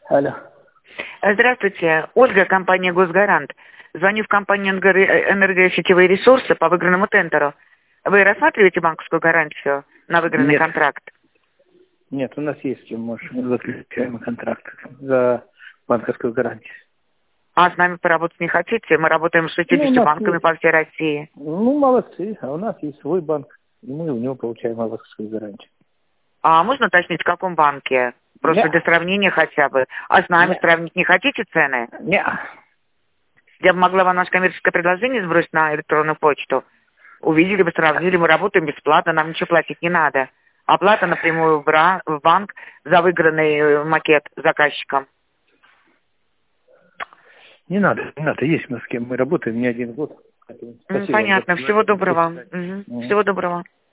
Алло. Здравствуйте. Ольга, компания «Госгарант». Звоню в компанию «Энергосетевые ресурсы» по выигранному тендеру. Вы рассматриваете банковскую гарантию на выигранный контракт? Нет, у нас есть, мы заключаем контракт за банковскую гарантию. А с нами поработать не хотите? Мы работаем с 60 банками по всей России. Ну, молодцы. А у нас есть свой банк, и мы у него получаем банковскую гарантию. А можно уточнить, в каком банке? Просто для сравнения хотя бы. А с нами сравнить не хотите цены? Нет. Я бы могла вам наше коммерческое предложение сбросить на электронную почту. Увидели бы, сравнили, мы работаем бесплатно, нам ничего платить не надо. Оплата напрямую в банк за выигранный макет заказчиком. Не надо. Есть мы с кем мы работаем не один год. Спасибо. Понятно. Всего доброго. Всего доброго.